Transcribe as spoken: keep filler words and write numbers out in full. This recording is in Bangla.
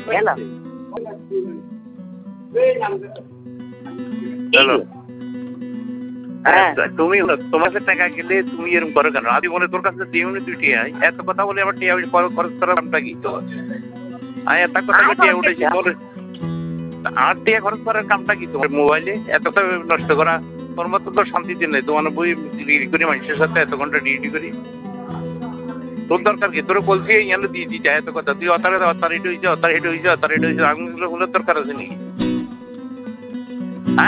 হ্যালো হ্যালো হ্যাঁ তুমি তোমার কাছে টাকা গেলে তুমি এরকম করো কেন? আদি বলে তোর কাছে দিয়ে তুই টিয়া এত কথা বলে আমার টিয়া খরচ করার নামটা কি তো? আমি এত কথা টিয়া উঠেছি তোর আর টিয়া খরচ করার কামটা কি তোমার মোবাইলে এত নষ্ট করা তোর মতো তো শান্তিতে নেই তোমার বই ডিগ্রি করি মানুষের সাথে এত ঘন্টা ডিউটি করি তোর দরকার কি তোর বলছি এই দিয়ে দিতে এত কথা তুই অতারে অতারিটি হয়েছে অতারিটি হয়েছে অতারিটি হয়েছে আগুনগুলো দরকার আছে নাকি